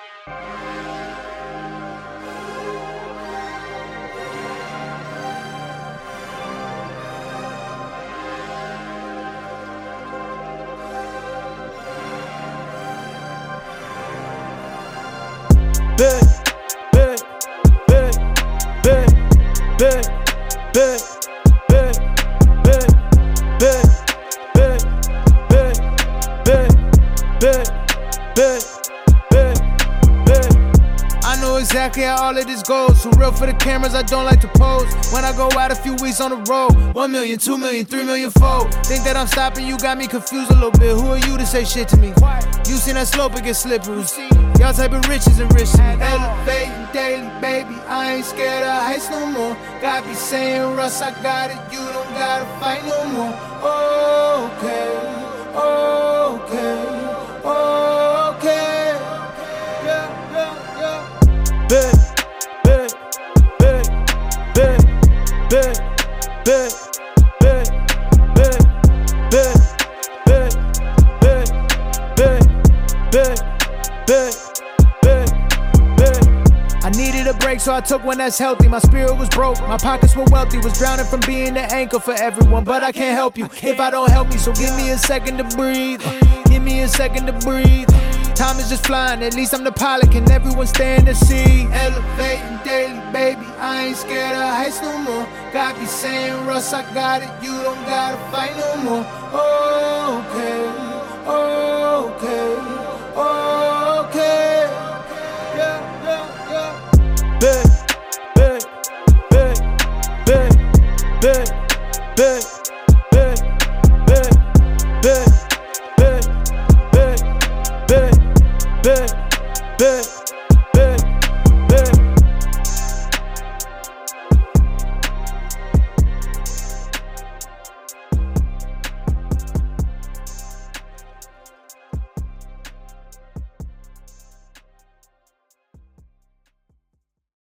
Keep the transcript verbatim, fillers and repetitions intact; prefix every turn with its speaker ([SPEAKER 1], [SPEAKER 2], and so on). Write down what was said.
[SPEAKER 1] Big, big, big, big, big, big, big, big, big, big, big, big, big, big, big, big.
[SPEAKER 2] I know exactly how all of this goes. So real for the cameras, I don't like to pose. When I go out a few weeks on the road, one million, two million, three million fold. Think that I'm stopping, you got me confused a little bit. Who are you to say shit to me? You seen that slope, it get slippery. Y'all type of riches and rich to me. Elevating daily, baby, I ain't scared of heights no more. God be saying, Russ, I got it, you don't gotta fight no more. Okay, okay, okay. Yeah, yeah, yeah.
[SPEAKER 1] Big, big, big, big, big, big, big, big, big, big, big, big, big, big, big, big.
[SPEAKER 2] I needed a break, so I took one that's healthy. My spirit was broke, my pockets were wealthy. Was drowning from being the anchor for everyone, but I can't help you if I don't help me. So give me a second to breathe. Give me a second to breathe. Time is just flying, at least I'm the pilot. Can everyone stay in the sea? Elevating daily, baby, I ain't scared of heights no more. God be saying, Russ, I got it, you don't gotta fight no more. Okay, okay, okay. Yeah, yeah, yeah.
[SPEAKER 1] Big, big, big, big, big, big, big, big, big, big, big, big, big, big.